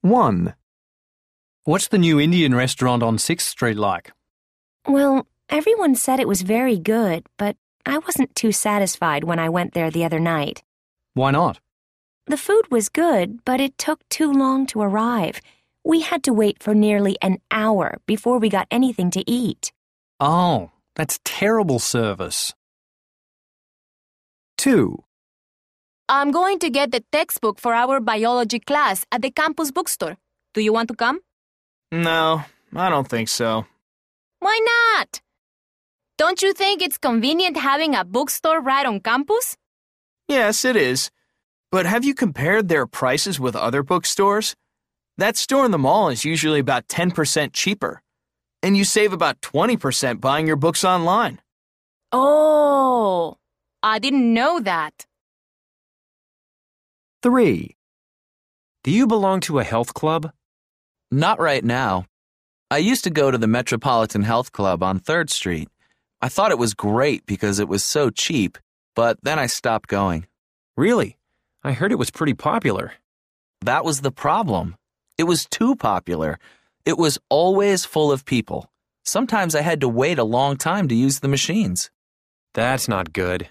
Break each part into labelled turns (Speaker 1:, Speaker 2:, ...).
Speaker 1: 1.
Speaker 2: What's the new Indian restaurant on 6th Street like?
Speaker 3: Well, everyone said it was very good, but I wasn't too satisfied when I went there the other night.
Speaker 2: Why not?
Speaker 3: The food was good, but it took too long to arrive. We had to wait for nearly an hour before we got anything to eat.
Speaker 2: Oh, that's terrible service.
Speaker 1: 2.
Speaker 4: I'm going to get the textbook for our biology class at the campus bookstore. Do you want to come?
Speaker 5: No, I don't think so.
Speaker 4: Why not? Don't you think it's convenient having a bookstore right on campus?
Speaker 5: Yes, it is. But have you compared their prices with other bookstores? That store in the mall is usually about 10% cheaper. And you save about 20% buying your books online.
Speaker 4: Oh, I didn't know that.
Speaker 1: 3.
Speaker 6: Do you belong to a health club?
Speaker 7: Not right now. I used to go to the Metropolitan Health Club on 3rd Street. I thought it was great because it was so cheap, but then I stopped going.
Speaker 6: Really? I heard it was pretty popular.
Speaker 7: That was the problem. It was too popular. It was always full of people. Sometimes I had to wait a long time to use the machines.
Speaker 6: That's not good.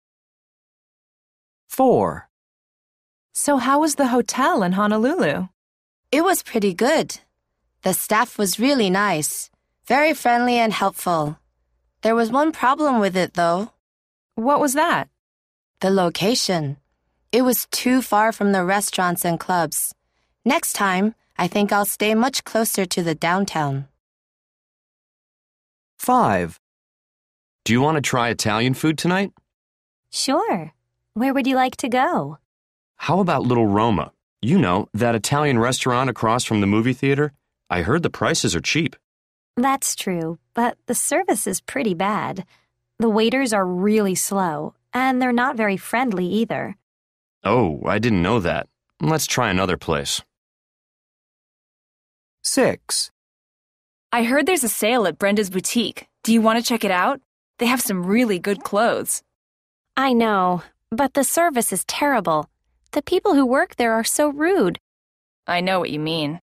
Speaker 1: 4.
Speaker 8: So how was the hotel in Honolulu?
Speaker 9: It was pretty good. The staff was really nice, very friendly and helpful. There was one problem with it, though.
Speaker 8: What was that?
Speaker 9: The location. It was too far from the restaurants and clubs. Next time, I think I'll stay much closer to the downtown.
Speaker 1: 5.
Speaker 10: Do you want to try Italian food tonight?
Speaker 3: Sure. Where would you like to go?
Speaker 10: How about Little Roma? You know, that Italian restaurant across from the movie theater? I heard the prices are cheap.
Speaker 3: That's true, but the service is pretty bad. The waiters are really slow, and they're not very friendly either.
Speaker 10: Oh, I didn't know that. Let's try another place.
Speaker 1: 6.
Speaker 8: I heard there's a sale at Brenda's Boutique. Do you want to check it out? They have some really good clothes.
Speaker 3: I know, but the service is terrible. The people who work there are so rude.
Speaker 8: I know what you mean.